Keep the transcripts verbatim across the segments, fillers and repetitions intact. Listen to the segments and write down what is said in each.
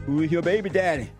with your baby daddy.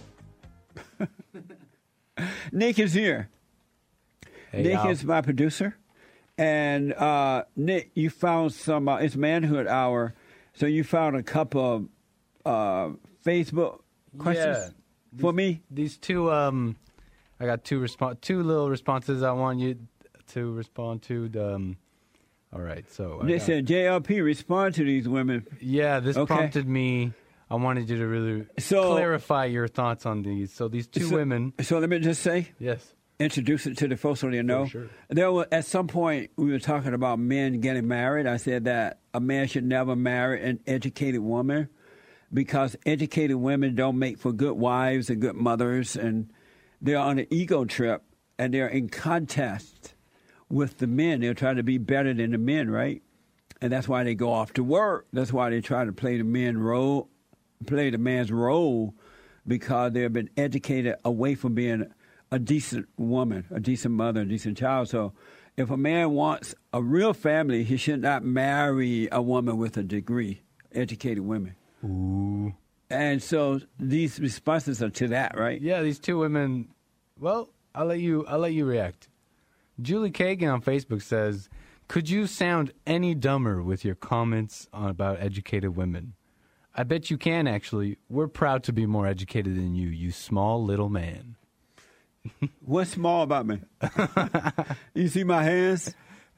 Nick is here. Hey, Nick Al. is my producer. And uh, Nick, you found some, uh, it's Manhood Hour, so you found a couple of uh, Facebook questions Yeah. for These- me? These two, um, I got two respo- two little responses I want you to respond to. The, um, all right, so I They got- said, J L P, respond to these women. yeah, this Okay. prompted me. I wanted you to really So- clarify your thoughts on these. So these two So- women, So let me just say, yes, introduce it to the folks so they know. sure. There was, at some point, we were talking about men getting married. I said that a man should never marry an educated woman because educated women don't make for good wives and good mothers, and they're on an ego trip, and they're in contest with the men. They're trying to be better than the men, right? And that's why they go off to work. That's why they try to play the men role, play the man's role, because they've been educated away from being a decent woman, a decent mother, a decent child. So if a man wants a real family, he should not marry a woman with a degree, educated women. ooh, And so these responses are to that, right? yeah, these two women. Well, I'll let you. I'll let you react. Julie Kagan on Facebook says, "Could you sound any dumber with your comments on, about educated women? I bet you can. Actually, we're proud to be more educated than you, you small little man." What's small about me? You see my hands?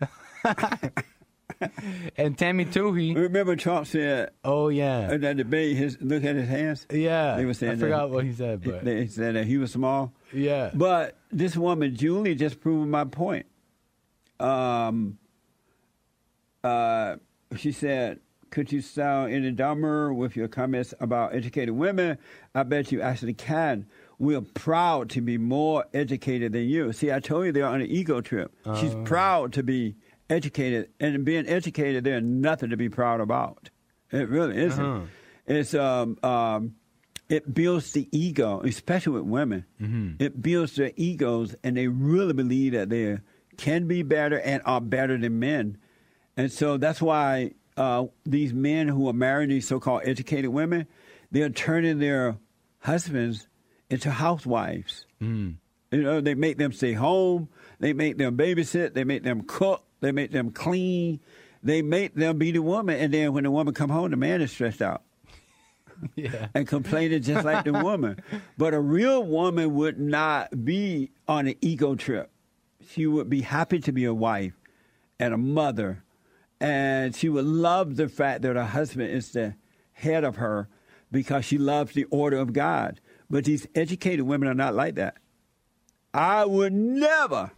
And Tammy Toohey. Remember Trump said Oh yeah, in that debate, his, look at his hands? yeah. They were saying I that- forgot what he said, but They said that he was small. yeah. But this woman, Julie, just proved my point. Um, uh, she said, could you sound any dumber with your comments about educated women? I bet you actually can. We're proud to be more educated than you. See, I told you they're on an ego trip. She's Oh. proud to be educated. And being educated, there's nothing to be proud about. It really isn't. Uh-huh. It's um, um, it builds the ego, especially with women. Mm-hmm. It builds their egos, and they really believe that they can be better and are better than men. And so that's why uh, these men who are marrying these so-called educated women, they're turning their husbands into housewives. Mm. You know, they make them stay home. They make them babysit. They make them cook. They make them clean. They make them be the woman. And then when the woman come home, the man is stressed out Yeah. and complaining just like the woman. But a real woman would not be on an ego trip. She would be happy to be a wife and a mother. And she would love the fact that her husband is the head of her because she loves the order of God. But these educated women are not like that. I would never,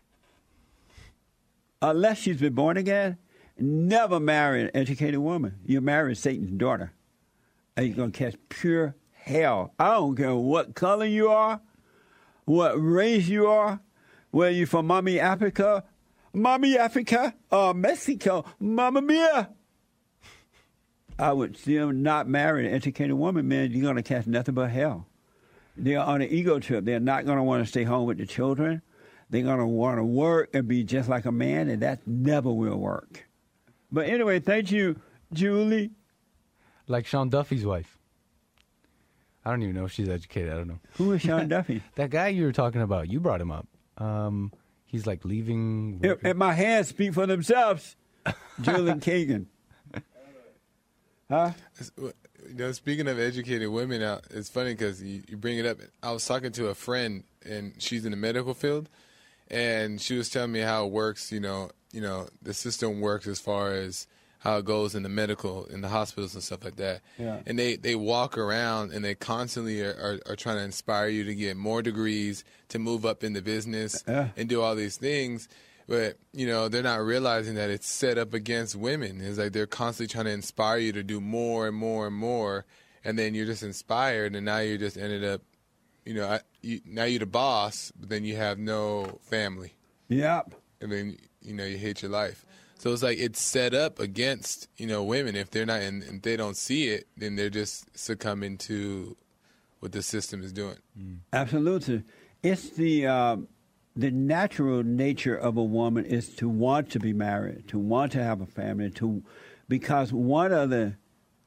unless she's been born again, never marry an educated woman. You marry Satan's daughter, and you're going to catch pure hell. I don't care what color you are, what race you are, whether you're from Mommy Africa, Mommy Africa, or Mexico, Mamma Mia. I would still not marry an educated woman, man. You're going to catch nothing but hell. They're on an ego trip. They're not going to want to stay home with the children. They're going to want to work and be just like a man, and that never will work. But anyway, thank you, Julie. Like Sean Duffy's wife. I don't even know if she's educated. I don't know. Who is Sean Duffy? That guy you were talking about, you brought him up. Um, he's like leaving. and, work- and my hands speak for themselves. Julian Kagan. Huh? You know, speaking of educated women, uh, it's funny because you, you bring it up. I was talking to a friend, and she's in the medical field, and she was telling me how it works. You know, you know, the system works as far as how it goes in the medical, in the hospitals and stuff like that. Yeah. And they, they walk around and they constantly are, are, are trying to inspire you to get more degrees, to move up in the business, Yeah. and do all these things. But, you know, they're not realizing that it's set up against women. It's like they're constantly trying to inspire you to do more and more and more. And then you're just inspired, and now you just ended up, you know, I, you, now you're the boss, but then you have no family. Yep. And then, you know, you hate your life. So it's like it's set up against, you know, women. If they're not, and if they don't see it, then they're just succumbing to what the system is doing. Absolutely. It's the uh, the natural nature of a woman is to want to be married, to want to have a family, to because one of the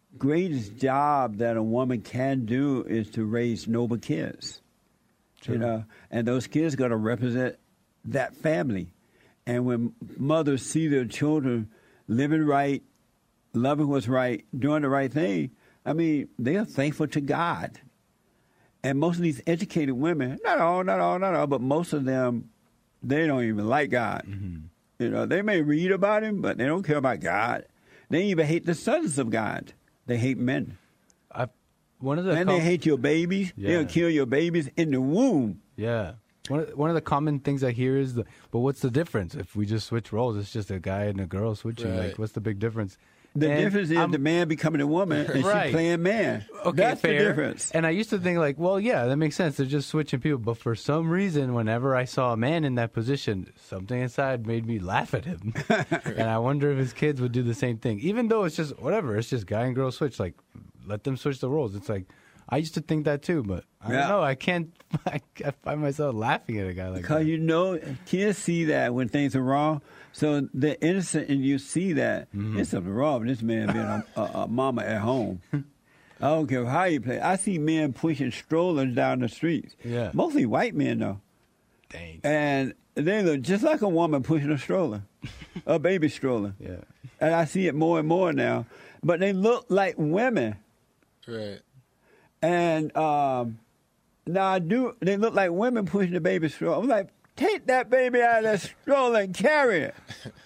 greatest job that a woman can do is to raise noble kids. True. You know, and those kids got to represent that family. And when mothers see their children living right, loving what's right, doing the right thing, I mean, they are thankful to God. And most of these educated women, not all, not all, not all, but most of them, they don't even like God. Mm-hmm. You know, they may read about him, but they don't care about God. They even hate the sons of God. They hate men. I, one of the and com- they hate your babies. Yeah. They'll kill your babies in the womb. Yeah. One of, one of the common things I hear is, the, but what's the difference? If we just switch roles, it's just a guy and a girl switching. Right. Like, what's the big difference? The And difference is I'm- the man becoming a woman and Right. she playing man. Okay, That's fair. the difference. And I used to think like, well, yeah, that makes sense. They're just switching people. But for some reason, whenever I saw a man in that position, something inside made me laugh at him. And I wonder if his kids would do the same thing. Even though it's just whatever, it's just guy and girl switch. Like, let them switch the roles. It's like, I used to think that too, but I Yeah. don't know. I can't. I, I find myself laughing at a guy like Because that. you know, kids see that when things are wrong. So the innocent and you see that. Mm-hmm. There's something wrong with this man being a, a, a mama at home. I don't care how you play. I see men pushing strollers down the streets. Yeah. Mostly white men, though. Dang. And they look just like a woman pushing a stroller, a baby stroller. Yeah. And I see it more and more now. But they look like women. Right. And um, now I do, they look like women pushing the baby stroller. I'm like, take that baby out of that stroller and carry it.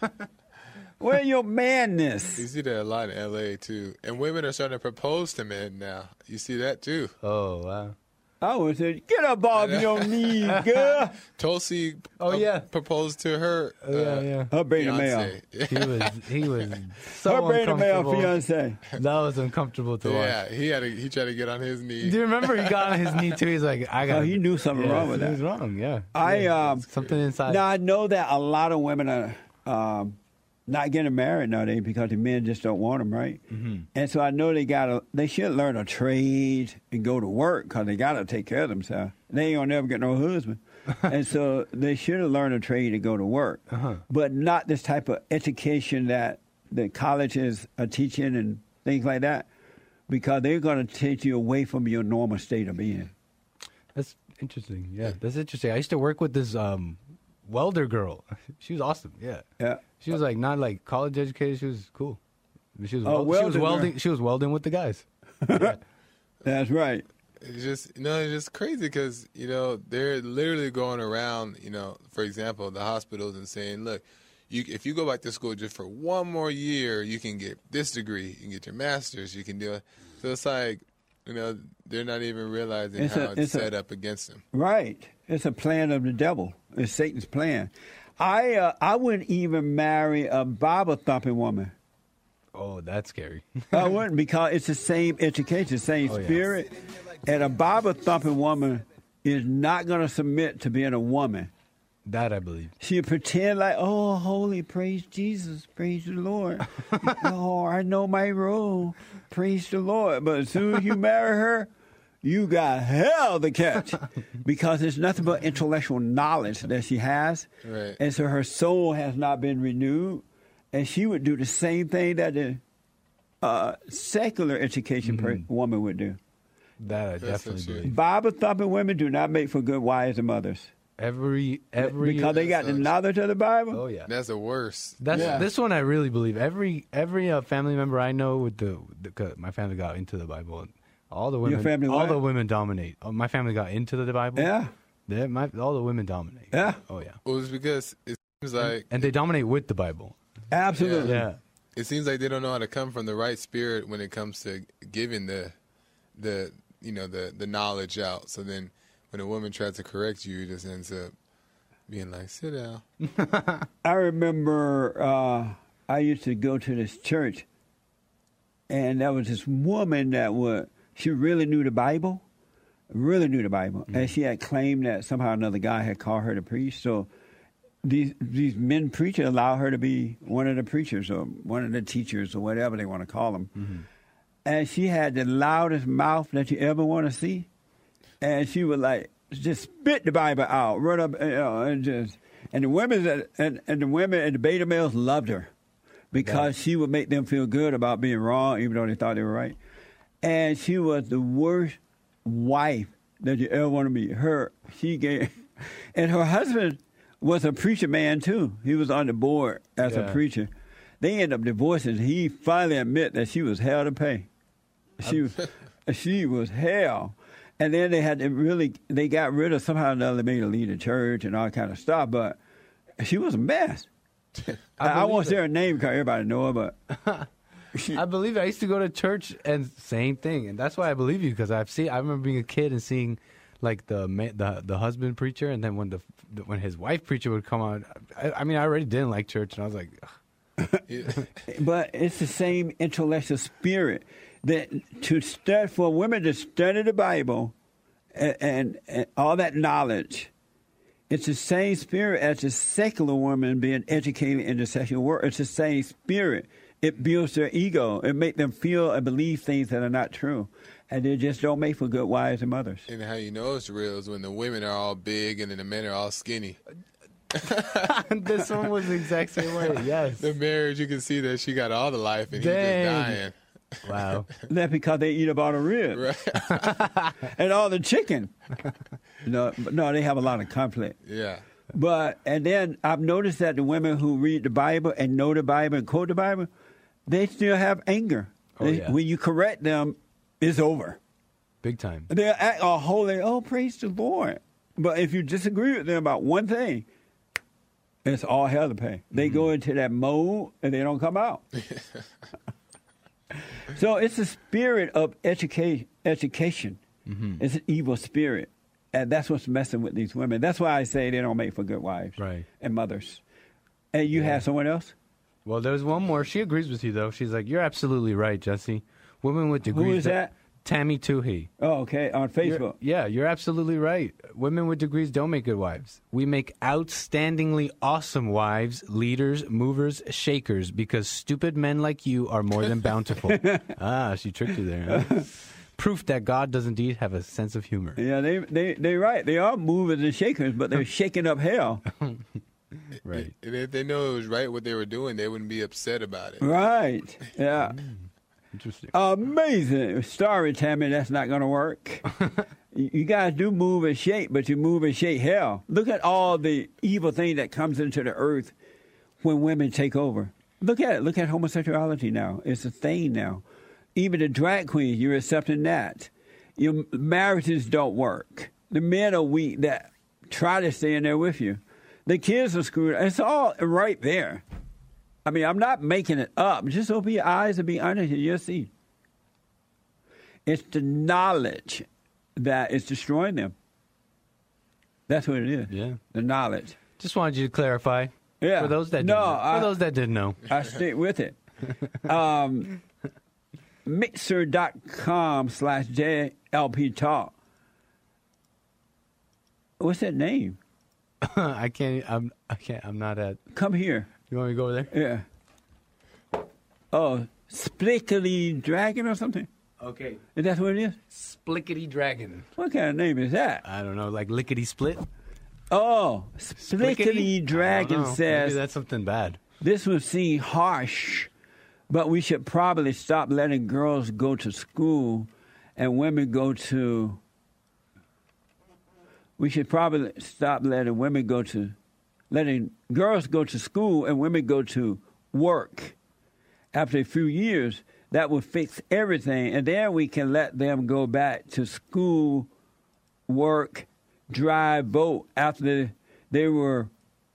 Where's your madness? You see that a lot in L A too, and women are starting to propose to men now. You see that too. Oh wow. I would say, get up off your knees, girl. Tulsi, Oh, uh, yeah. proposed to her. Oh, yeah, uh, yeah. Her beta male. fiance. He was. He was so Her beta male uncomfortable. fiance. That was uncomfortable to watch. Yeah, he had to, he tried to get on his knee. Do you remember he got on his knee too? He's like, I got. Oh, he knew something wrong with He that. was wrong. Yeah. I Yeah. um, something inside. Now I know that a lot of women are um, not getting married nowadays because the men just don't want them, right? Mm-hmm. And so I know they got to. They should learn a trade and go to work because they got to take care of themselves. They ain't gonna never get no husband, and so they should have learned a trade to go to work, Uh-huh. but not this type of education that the colleges are teaching and things like that, because they're going to take you away from your normal state of being. That's interesting. Yeah, that's interesting. I used to work with this um, welder girl. She was awesome. Yeah. Yeah. She was like not like college educated. She was cool. She was, Oh, wel- she was welder girl. welding. She was welding with the guys. That's right. It's just, you know, it's just crazy because, you know, they're literally going around, you know, for example, the hospitals and saying, look, you, if you go back to school just for one more year, you can get this degree, you can get your master's, you can do it. So it's like, you know, they're not even realizing It's how a- it's, it's a- set up against them. Right. It's a plan of the devil. It's Satan's plan. I uh, I wouldn't even marry a Bible thumping woman. Oh, that's scary. I wouldn't, because it's the same education, same Oh, yeah. spirit. And a Bible thumping woman is not going to submit to being a woman. That I believe. She'll pretend like, oh, holy, praise Jesus, praise the Lord. Oh, I know my role, praise the Lord. But as soon as you marry her, you got hell to catch, because it's nothing but intellectual knowledge that she has. Right. And so her soul has not been renewed. And she would do the same thing that the uh, secular education per- woman would do. That I That's definitely so true. believe. Bible thumping women do not make for good wives and mothers, Every every because they got the Sucks. knowledge of the Bible. Oh yeah. That's the worst. That's Yeah. this one I really believe. Every every uh, family member I know with the, the 'cause my family got into the Bible. And all the women, family all what? the women dominate. Oh, my family got into the Bible. Yeah. They- my, all the women dominate. Yeah. Oh yeah. Well, it's because it seems like And they dominate with the Bible. Absolutely. Yeah. it seems like they don't know how to come from the right spirit when it comes to giving the the you know the the knowledge out. So then when a woman tries to correct you, it just ends up being like, sit down. I remember uh, I used to go to this church, and there was this woman that would, she really knew the Bible, really knew the Bible, mm-hmm. and she had claimed that somehow another guy had called her to preach. So these these men preachers allowed her to be one of the preachers or one of the teachers or whatever they want to call them. Mm-hmm. And she had the loudest mouth that you ever want to see, and she would like just spit the Bible out, run up, you know, and just, and the women that, and, and the women and the beta males loved her because she would make them feel good about being wrong, even though they thought they were right. And she was the worst wife that you ever want to meet. Her, she gave, and her husband was a preacher man too. He was on the board as Yeah. a preacher. They ended up divorcing. He finally admitted that she was hell to pay. She was, she was hell. And then they had to really, they got rid of, somehow or another, they made her lead the church and all kind of stuff, but she was a mess. I, I won't say her name because everybody know her, but she, I believe it. I used to go to church and same thing, and that's why I believe you, because I've seen. I remember being a kid and seeing like the ma- the the husband preacher, and then when the when his wife preacher would come on. I, I mean, I already didn't like church, and I was like, ugh. but it's the same intellectual spirit that to study, for women to study the Bible and, and, and all that knowledge. It's the same spirit as the secular woman being educated in the sexual world. It's the same spirit. It builds their ego. It makes them feel and believe things that are not true. And they just don't make for good wives and mothers. And how you know it's real is when the women are all big and then the men are all skinny. This one was the exact same way. Yes. The marriage, you can see that she got all the life and he's Dang. just dying. Wow. That's because they eat up all the ribs Right. and all the chicken. No, but no, they have a lot of conflict. Yeah. But, and then I've noticed that the women who read the Bible and know the Bible and quote the Bible, they still have anger. Oh, They- yeah. When you correct them, it's over. Big time. They act all holy, oh, praise the Lord. But if you disagree with them about one thing, it's all hell to pay. They Mm-hmm. go into that mode and they don't come out. So it's the spirit of educa- education. Mm-hmm. It's an evil spirit. And that's what's messing with these women. That's why I say they don't make for good wives Right. and mothers. And you have someone else? Well, there's one more. She agrees with you, though. She's like, you're absolutely right, Jesse. Women with degrees. Who is that? Tammy Toohey. Oh, okay, on You're- Facebook. yeah, you're absolutely right. Women with degrees don't make good wives. We make outstandingly awesome wives, leaders, movers, shakers, because stupid men like you are more than bountiful. Ah, she tricked you there. Huh? Proof that God does indeed have a sense of humor. Yeah, they they they're right. They are movers and shakers, but they're shaking up hell. Right. And if they know it was right what they were doing, they wouldn't be upset about it. Right. Yeah. Interesting. Amazing. Sorry, Tammy, that's not going to work. You you guys do move and shake, but you move and shake hell. Look at all the evil thing that comes into the earth when women take over. Look at it. Look at homosexuality now. It's a thing now. Even the drag queens, you're accepting that. Your marriages don't work. The men are weak that try to stay in there with you. The kids are screwed. It's all right there. I mean, I'm not making it up. Just open your eyes and be honest, and you'll see. It's the knowledge that is destroying them. That's what it is. Yeah. The knowledge. Just wanted you to clarify. Yeah. For those that No, didn't know. I- For those that didn't know. I stick with it. Um, Mixer.com slash JLP Talk. What's that name? I can't. I'm. I can't. I'm not at. Come here. You want me to go over there? Yeah. Oh, Splickly Dragon or something? Okay. Is that what it is? Splickety Dragon. What kind of name is that? I don't know, like lickety split. Oh, Splickly I don't Dragon know. Maybe says that's something bad. this would seem harsh, but we should probably stop letting girls go to school and women go to. We should probably stop letting women go to, letting girls go to school and women go to work. After a few years, that would fix everything, and then we can let them go back to school, work, drive, vote after they were.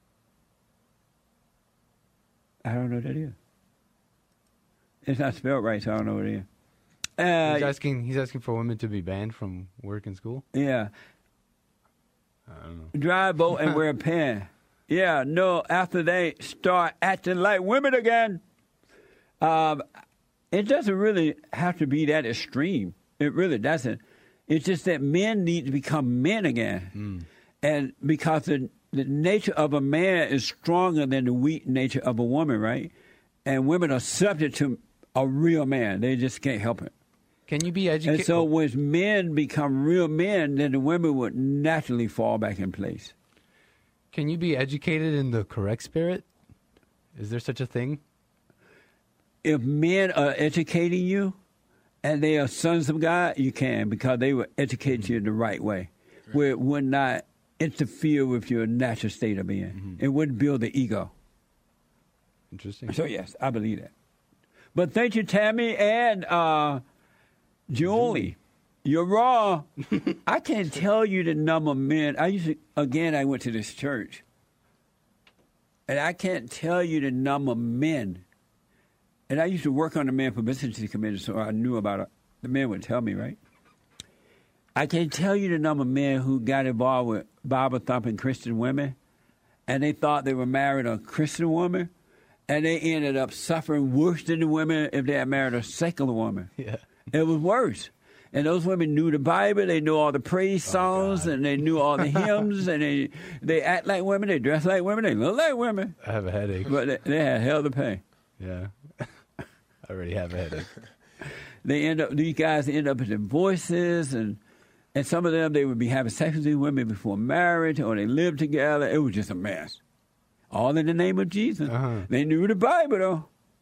I don't know what that is. It's not spelled right, so I don't know what it is. He's Uh, asking. He's asking for women to be banned from work and school. yeah. I don't know. Drive, boat, and wear pants. Yeah, no, after they start acting like women again, um, it doesn't really have to be that extreme. It really doesn't. It's just that men need to become men again. Mm. And because the, the nature of a man is stronger than the weak nature of a woman, right? And women are subject to a real man. They just can't help it. Can you be educated? And so when men become real men, then the women would naturally fall back in place. Can you be educated in the correct spirit? Is there such a thing? if men are educating you and they are sons of God, you can, because they will educate mm-hmm. you the right way, right. where it would not interfere with your natural state of being. Mm-hmm. It wouldn't build the ego. Interesting. So, yes, I believe that. But thank you, Tammy and uh, Julie. You're wrong. I can't tell you the number of men. I used to, again, I went to this church. And I can't tell you the number of men. And I used to work on the men publicity committee, so I knew about it. The men would tell me, right? I can't tell you the number of men who got involved with Bible-thumping Christian women, and they thought they were married a Christian woman, and they ended up suffering worse than the women if they had married a secular woman. Yeah. It was worse. And those women knew the Bible, they knew all the praise songs, oh, and they knew all the hymns, and they they act like women, they dress like women, they look like women. I have a headache. But they, they had hell to pay. Yeah. I already have a headache. They end up, these guys end up with divorces, and and some of them, they would be having sex with these women before marriage, or they lived together. It was just a mess. All in the name of Jesus. Uh-huh. They knew the Bible, though.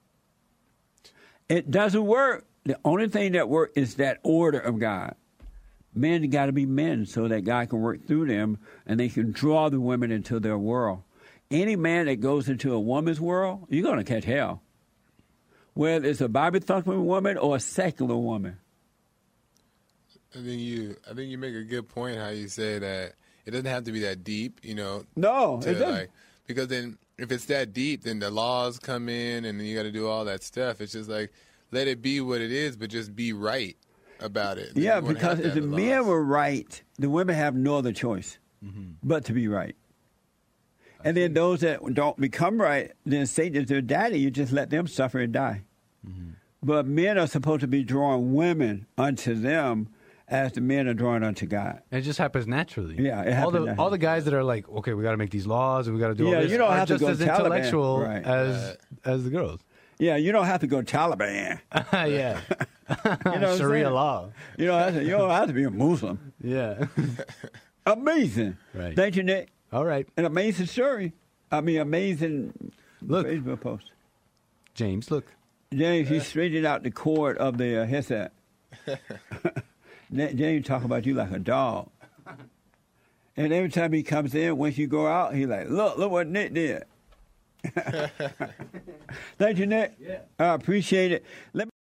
It doesn't work. The only thing that works is that order of God. Men got to be men so that God can work through them and they can draw the women into their world. Any man that goes into a woman's world, you're going to catch hell. Whether it's a Bible-thumping woman or a secular woman. I think you I think you make a good point how you say that it doesn't have to be that deep, you know. No, to it doesn't. Like, because then if it's that deep, then the laws come in and then you got to do all that stuff. It's just like, let it be what it is, but just be right about it. Yeah, because if the men were right, the women have no other choice mm-hmm. but to be right. I and then those that don't become right, then Satan is their daddy. You just let them suffer and die. Mm-hmm. But men are supposed to be drawing women unto them as the men are drawn unto God. And it just happens naturally. Yeah, it happens all the naturally. All the guys that are like, okay, we got to make these laws and we got to do yeah, all this you don't are have just to go as Taliban. intellectual Right. as Right. as the girls. Yeah, you don't have to go Taliban. Yeah. You know Sharia law. You don't, have to, you don't have to be a Muslim. Yeah. Amazing. Right. Thank you, Nick. All right. An amazing story. I mean, amazing look, Facebook post. James, look. James, he straightened out the cord of the uh, headset. James talk about you like a dog. And every time he comes in, once you go out, he like, look, look what Nick did. Thank you, Nick. Yeah. I appreciate it. Let me